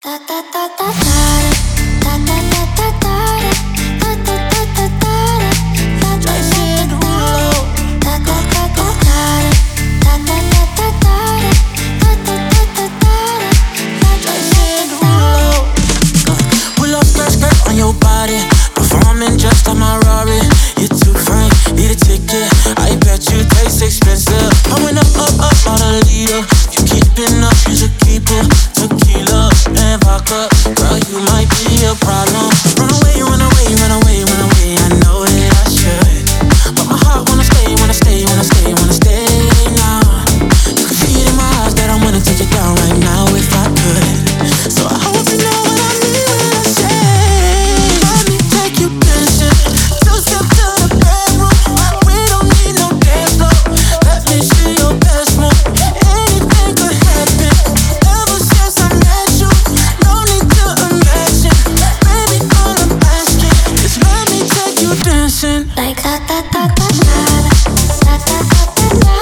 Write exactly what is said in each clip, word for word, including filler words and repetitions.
Performing just like my Rari. You're too frank, need a ticket. I bet you taste expensive. I went up, up, up on a leader. You keeping up, you should keep it. Tequila and vodka, girl, you might be a problem. Run away, run away, run away, run away. I know that I should, but my heart wanna stay, wanna stay, wanna stay, wanna stay now. You can see it in my eyes that I wanna take it down right now if I could. So I hope you know what I mean when I say, let me take you dancing. Two step to the bedroom. We don't need no dance floor. Let me see your best move. Anything could happen. Ever since I met you, no need to imagine. Baby, all I'm asking is let me take you dancing. Like da da da da da da da da da.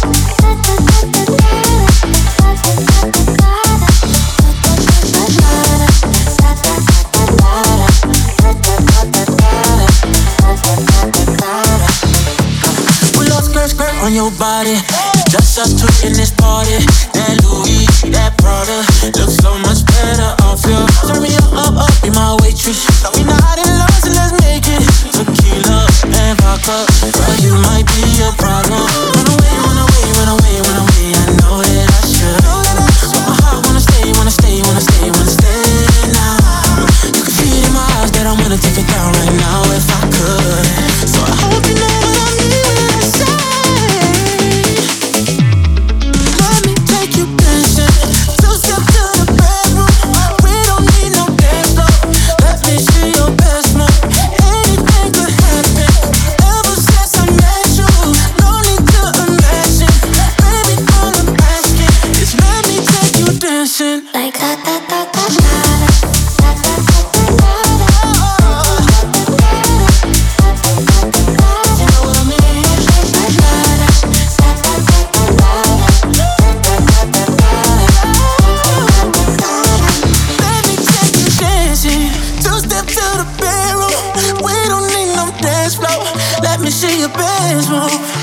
On your body, just us two in this party. That Louis, that Prada, looks so much better off you. Turn me up, up, up, be my waitress. Now we not in love, so let's make it. Tequila and vodka, girl, you might be a problem. Run away, run away, run away, run away. I know that I should, but my heart wanna stay, wanna stay, wanna stay, wanna stay now. You can see it in my eyes that I wanna take it down right now if I could. So I hope you know what I mean when I say, like da da da da da. Let me see your best move.